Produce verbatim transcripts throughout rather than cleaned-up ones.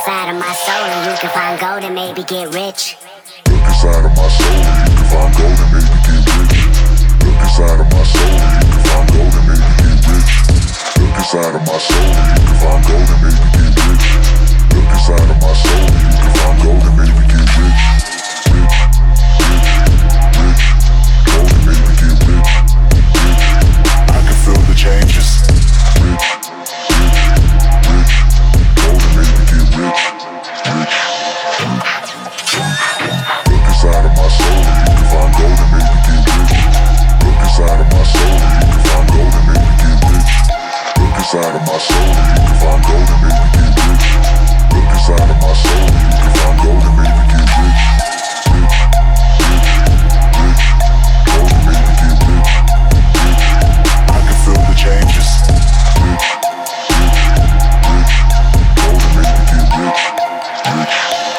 inside of my soul and you can find gold and maybe get rich. Look inside of my soul and you can find gold and maybe get rich. Look inside of my soul and you can find gold and maybe get rich. Look inside of my soul and you can find gold and maybe get rich. Look inside of my soul and you can find gold and maybe get rich. Rich, rich, rich, gold and maybe get rich. Rich, I can feel the changes. Rich, rich, rich, gold and maybe get rich. Rich, look inside of my soul and you can find gold and maybe get rich. Look inside of my soul and you can find gold and maybe get rich. Look inside of my soul and you can find gold and maybe get rich. Look inside of my soul and you can find gold and maybe get rich. Rich, rich, rich, gold and maybe get rich. Rich, I can feel the changes. Rich, rich, rich, gold and maybe get rich. Rich,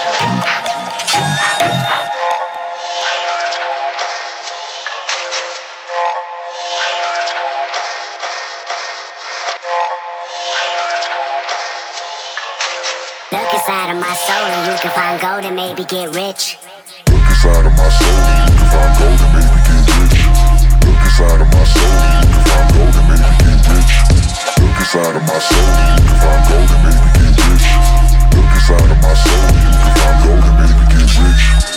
Look inside of my soul and you can find gold and maybe get rich. look inside of my soul and you can find gold and maybe get rich. Look inside of my soul and you can find gold and maybe get rich. Look inside of my soul and you can find gold and maybe get rich. Look inside of my soul and you can find gold and maybe get rich.